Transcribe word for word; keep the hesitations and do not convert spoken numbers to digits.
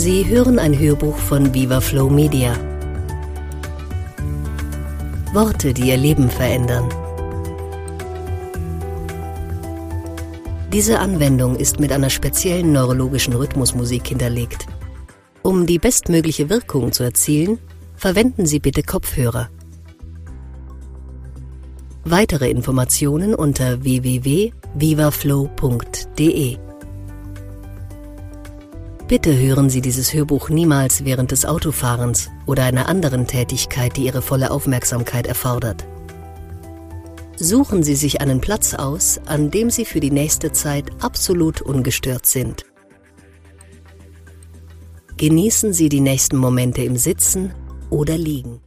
Sie hören ein Hörbuch von Viva Flow Media. Worte, die Ihr Leben verändern. Diese Anwendung ist mit einer speziellen neurologischen Rhythmusmusik hinterlegt. Um die bestmögliche Wirkung zu erzielen, verwenden Sie bitte Kopfhörer. Weitere Informationen unter w w w punkt vivaflow punkt de. Bitte hören Sie dieses Hörbuch niemals während des Autofahrens oder einer anderen Tätigkeit, die Ihre volle Aufmerksamkeit erfordert. Suchen Sie sich einen Platz aus, an dem Sie für die nächste Zeit absolut ungestört sind. Genießen Sie die nächsten Momente im Sitzen oder Liegen.